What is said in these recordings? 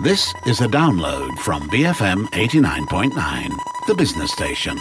This is a download from BFM 89.9, the business station.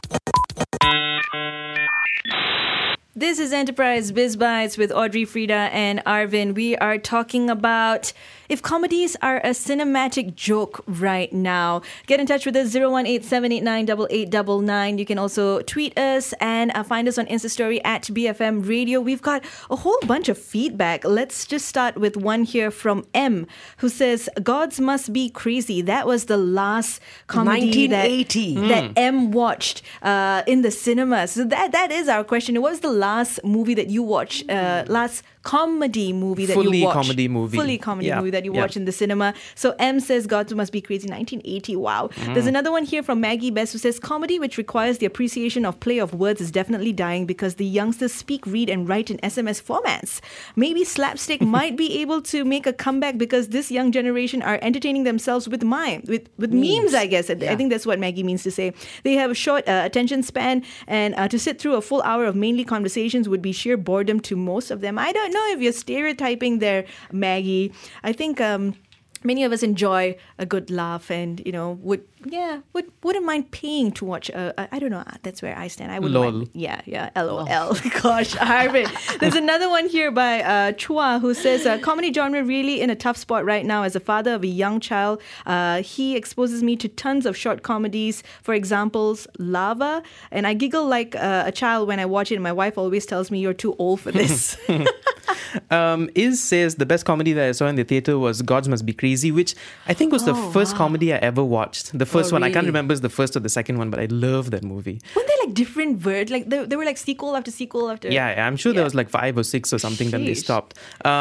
This is Enterprise Biz Bites with Audrey, Frida and Arvin. We are talking about if comedies are a cinematic joke right now. Get in touch with us, 018-789-8899. You can also tweet us and find us on Insta Story at BFM Radio. We've got a whole bunch of feedback. Let's just start with one here from M, who says, Gods Must Be Crazy. That was the last comedy 1980. that M watched in the cinema. So that is our question. What was the last movie that you watched? Last comedy movie that you watched? Fully comedy movie that you watched in the cinema. So M says Gods Must Be Crazy, 1980. Wow. There's another one here from Maggie Best who says comedy which requires the appreciation of play of words is definitely dying because the youngsters speak, read and write in SMS formats. Maybe slapstick might be able to make a comeback because this young generation are entertaining themselves with memes, I guess. I think that's what Maggie means to say. They have a short attention span and to sit through a full hour of mainly conversations would be sheer boredom to most of them. I don't know if you're stereotyping there, Maggie. I think many of us enjoy a good laugh and, wouldn't mind paying to watch I don't know, that's where I stand. I wouldn't mind. Yeah, LOL. Gosh, Arvin. There's another one here by Chua who says, comedy genre really in a tough spot right now. As a father of a young child, he exposes me to tons of short comedies. For examples, Lava. And I giggle like a child when I watch it. And my wife always tells me, you're too old for this. Iz says the best comedy that I saw in the theatre was Gods Must Be Crazy, which I think was the first comedy I ever watched. The first one, really? I can't remember the first or the second one, but I love that movie. Weren't they like different words? Like they were like sequel after sequel after... Yeah, I'm sure there was like 5 or 6 or something. Then they stopped.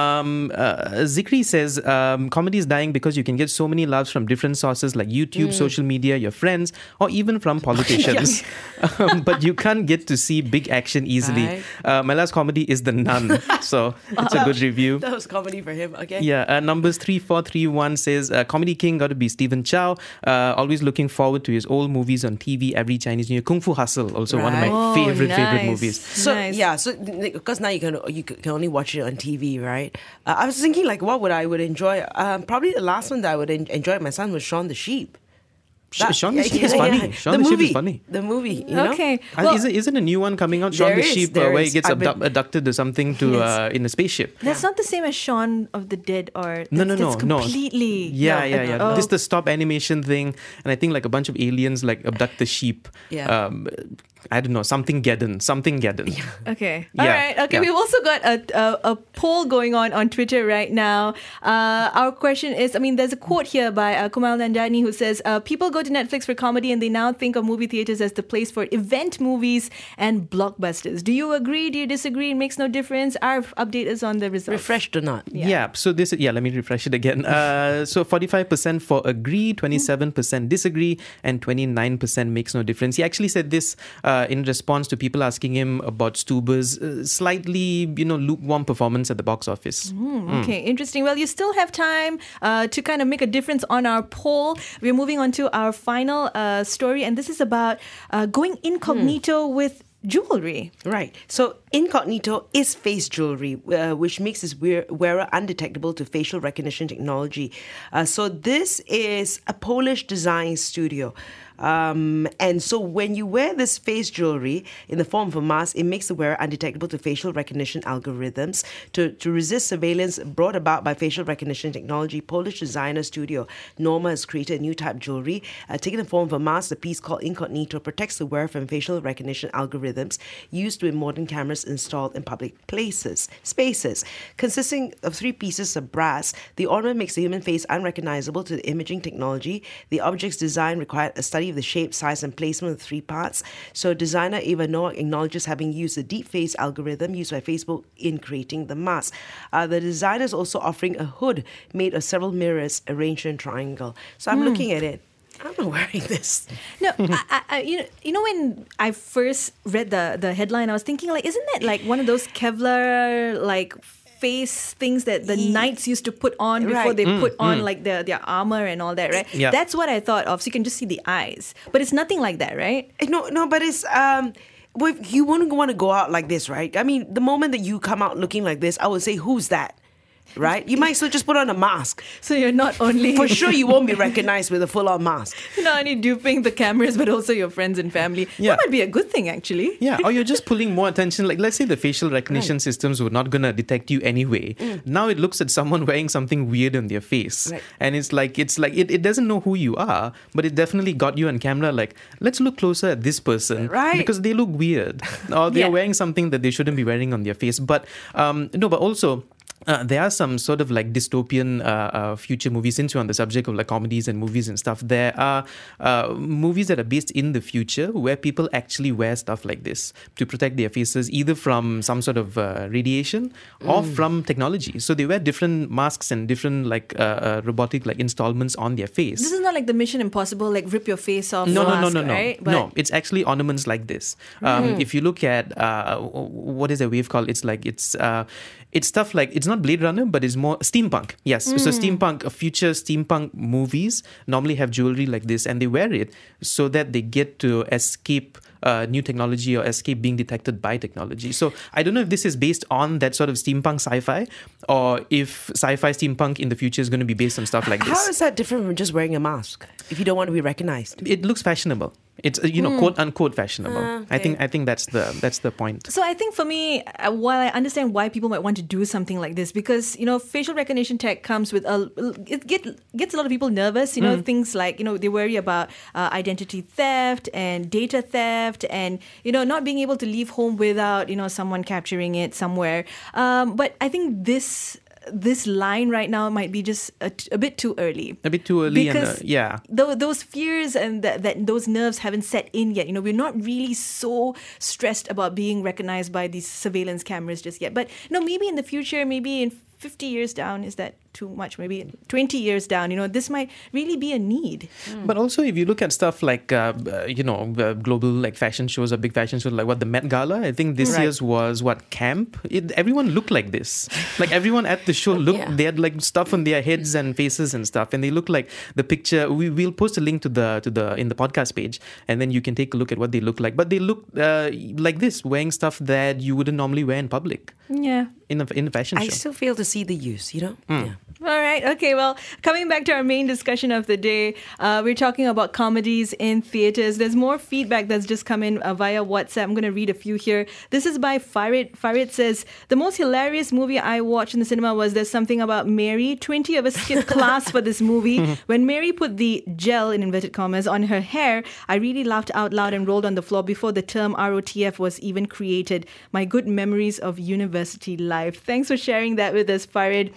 Zikri says comedy is dying because you can get so many laughs from different sources like YouTube, social media, your friends, or even from politicians. But you can't get to see big action easily. Right. My last comedy is The Nun. So it's a good review. That was comedy for him, okay? Yeah, numbers 3431 says Comedy King got to be Stephen Chow. Always looking forward to his old movies on TV every Chinese New Year. Kung Fu Hustle, also one of my favorite movies. So because now you can only watch it on TV, right? I was thinking like what I would enjoy. Probably the last one that I would enjoy with my son was Shaun the Sheep. Shaun the Sheep is funny. Shaun the Sheep is funny. The movie, you know? Okay. Isn't a new one coming out? Shaun the Sheep, where he gets abducted or something to in a spaceship. That's not the same as Shaun of the Dead or... No. Completely... Yeah. Oh. This is the stop animation thing. And I think like a bunch of aliens like abduct the sheep. Yeah. I don't know, something Geddon. Okay. All right. Okay, we've also got a poll going on Twitter right now. Our question is, there's a quote here by Kumail Nandani who says, people go to Netflix for comedy and they now think of movie theaters as the place for event movies and blockbusters. Do you agree? Do you disagree? It makes no difference. Our update is on the results. Refreshed or not? Yeah. So let me refresh it again. So 45% for agree, 27% disagree, and 29% makes no difference. He actually said this in response to people asking him about Stuber's slightly, lukewarm performance at the box office. Okay, interesting. Well, you still have time to kind of make a difference on our poll. We're moving on to our final story, and this is about going incognito with jewelry. Right. So incognito is face jewelry, which makes its wearer undetectable to facial recognition technology. So this is a Polish design studio. And so when you wear this face jewelry in the form of a mask, it makes the wearer undetectable to facial recognition algorithms. To resist surveillance brought about by facial recognition technology, Polish designer studio Norma has created a new type of jewelry. Taking the form of a mask, the piece called Incognito protects the wearer from facial recognition algorithms used with modern cameras installed in public spaces. Consisting of 3 pieces of brass, the ornament makes the human face unrecognizable to the imaging technology. The object's design required a study of the shape, size, and placement of 3 parts. So designer Eva Noack acknowledges having used the deep face algorithm used by Facebook in creating the mask. The designer is also offering a hood made of several mirrors arranged in a triangle. So I'm looking at it. I'm not wearing this. No, when I first read the headline, I was thinking isn't that like one of those Kevlar face things that the knights used to put on before they put on like their armor and all that, right? Yeah. That's what I thought of. So you can just see the eyes, but it's nothing like that, right? No, but it's you wouldn't want to go out like this, right? The moment that you come out looking like this, I would say, who's that? right? You might as well just put on a mask. So you're not only... For sure you won't be recognized with a full-on mask. You're not only duping the cameras, but also your friends and family. Yeah. That might be a good thing, actually. Yeah, or you're just pulling more attention. Like, let's say the facial recognition systems were not going to detect you anyway. Now it looks at someone wearing something weird on their face. Right. And it's like it doesn't know who you are, but it definitely got you on camera like, let's look closer at this person. Right. Because they look weird. Or they're wearing something that they shouldn't be wearing on their face. But, but also... there are some sort of like dystopian future movies. Since we're on the subject of like comedies and movies and stuff, there are movies that are based in the future where people actually wear stuff like this to protect their faces, either from some sort of radiation or from technology. So they wear different masks and different like robotic like installments on their face. This is not like the Mission Impossible, like rip your face off. No, mask, no. Right? No, it's actually ornaments like this. If you look at what is the wave called? It's stuff like, it's not Blade Runner, but it's more steampunk. Yes. So future steampunk movies normally have jewelry like this, and they wear it so that they get to escape new technology or escape being detected by technology. So I don't know if this is based on that sort of steampunk sci-fi, or if sci-fi steampunk in the future is going to be based on stuff like this. How is that different from just wearing a mask if you don't want to be recognized? It looks fashionable. It's quote unquote fashionable. Okay. I think that's the point. So I think for me, while I understand why people might want to do something like this, because facial recognition tech comes with it gets a lot of people nervous. Things like they worry about identity theft and data theft, and not being able to leave home without someone capturing it somewhere. But I think this line right now might be just a bit too early. A bit too early, because those fears and that those nerves haven't set in yet. We're not really so stressed about being recognized by these surveillance cameras just yet. But maybe in the future, maybe in 50 years down, is that too much? Maybe 20 years down, this might really be a need. But also, if you look at stuff like, global like fashion shows or big fashion shows, like what the Met Gala, I think this year's was camp. Everyone looked like this. Like everyone at the show looked, they had like stuff on their heads and faces and stuff, and they look like the picture. We'll post a link to the in the podcast page, and then you can take a look at what they look like. But they look like this, wearing stuff that you wouldn't normally wear in public. Yeah. In a fashion show. I still fail to see the use, Yeah. All right. Okay. Well, coming back to our main discussion of the day, we're talking about comedies in theaters. There's more feedback that's just come in via WhatsApp. I'm going to read a few here. This is by Farid. Farid says, the most hilarious movie I watched in the cinema was There's Something About Mary. 20 of us skipped class for this movie. When Mary put the gel, in inverted commas, on her hair, I really laughed out loud and rolled on the floor before the term ROTF was even created. My good memories of university life. Thanks for sharing that with us, Farid.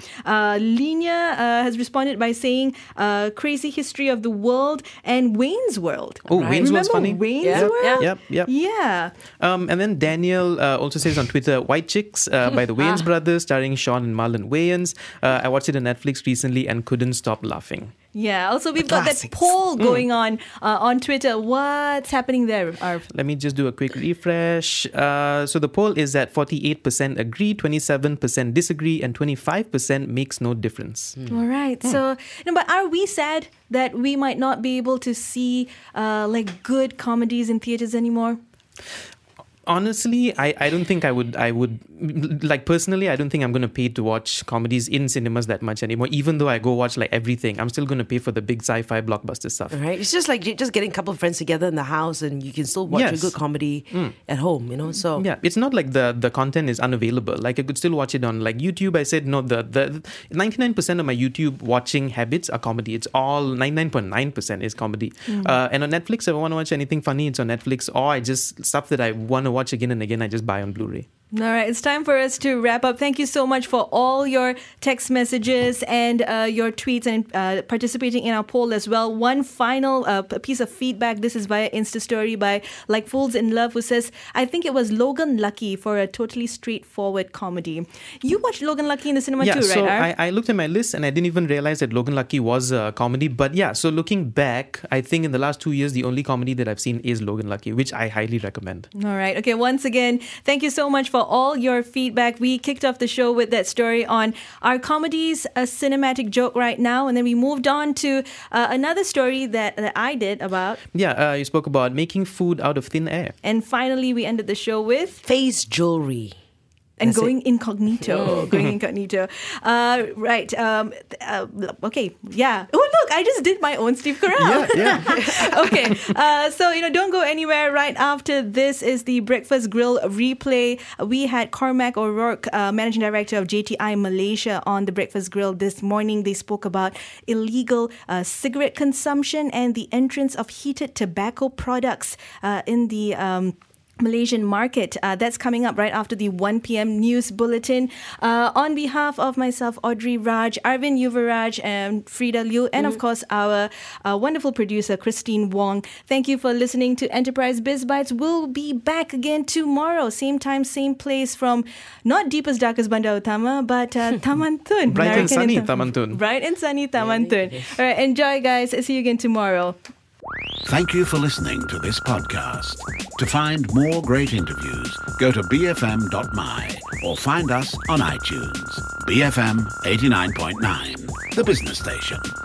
Lina has responded by saying Crazy History of the World and Wayne's World. Oh, Wayne's World's funny. Wayne's World? Yep. Yeah. And then Daniel also says on Twitter, White Chicks by the Wayans brothers, starring Sean and Marlon Wayans. I watched it on Netflix recently and couldn't stop laughing. Yeah. Also, we've got that poll going on Twitter. What's happening there, Arv? Let me just do a quick refresh. So the poll is that 48% agree, 27% disagree, and 25% makes no difference. All right. So, but are we sad that we might not be able to see like good comedies in theaters anymore? Honestly, I don't think I would like personally, I don't think I'm going to pay to watch comedies in cinemas that much anymore. Even though I go watch like everything, I'm still going to pay for the big sci-fi blockbuster stuff. Right. It's just like just getting a couple of friends together in the house and you can still watch a good comedy at home, So yeah, it's not like the content is unavailable. Like I could still watch it on like YouTube. I said no, the 99% of my YouTube watching habits are comedy. It's all 99.9% is comedy. And on Netflix, if I want to watch anything funny, it's on Netflix, or I just stuff that I want to watch again and again, I just buy on Blu-ray. All right, it's time for us to wrap up. Thank you so much for all your text messages and your tweets and participating in our poll as well. One final piece of feedback. This is via Insta Story by Like Fools in Love, who says, I think it was Logan Lucky for a totally straightforward comedy. You watched Logan Lucky in the cinema too, right? So I looked at my list and I didn't even realize that Logan Lucky was a comedy. But yeah, so looking back, I think in the last 2 years, the only comedy that I've seen is Logan Lucky, which I highly recommend. All right. Okay, once again, thank you so much for all your feedback. We kicked off the show with that story on our comedies, a cinematic joke right now, and then we moved on to another story that I did about. Yeah, you spoke about making food out of thin air. And finally, we ended the show with face jewelry. and going incognito. Right. Okay. Yeah. Oh, look, I just did my own Steve Carell. Yeah. Okay. So, don't go anywhere. Right after this is the Breakfast Grill replay. We had Cormac O'Rourke, Managing Director of JTI Malaysia, on the Breakfast Grill this morning. They spoke about illegal cigarette consumption and the entrance of heated tobacco products in the Malaysian market. That's coming up right after the 1 p.m. news bulletin. On behalf of myself, Audrey Raj, Arvind Yuvaraj, and Frida Liu, and of course our wonderful producer, Christine Wong, thank you for listening to Enterprise Biz Bites. We'll be back again tomorrow, same time, same place, from not deepest, darkest Bandar Utama, but Taman Tun. Bright and sunny Taman Tun. Bright and sunny Taman Tun. All right, enjoy, guys. See you again tomorrow. Thank you for listening to this podcast. To find more great interviews, go to bfm.my or find us on iTunes. BFM 89.9, the business station.